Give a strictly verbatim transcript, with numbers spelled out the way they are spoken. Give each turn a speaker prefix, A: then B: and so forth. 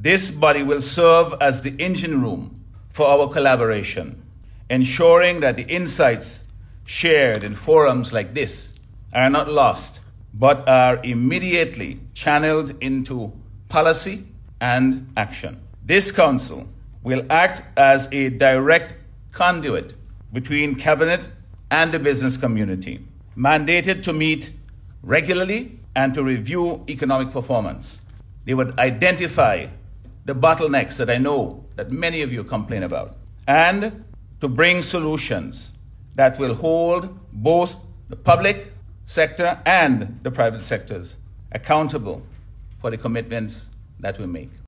A: This body will serve as the engine room for our collaboration, ensuring that the insights shared in forums like this are not lost, but are immediately channeled into policy and action. This council will act as a direct conduit between Cabinet and the business community, mandated to meet regularly and to review economic performance. They would identify the bottlenecks that I know that many of you complain about, and to bring solutions that will hold both the public sector and the private sectors accountable for the commitments that we make.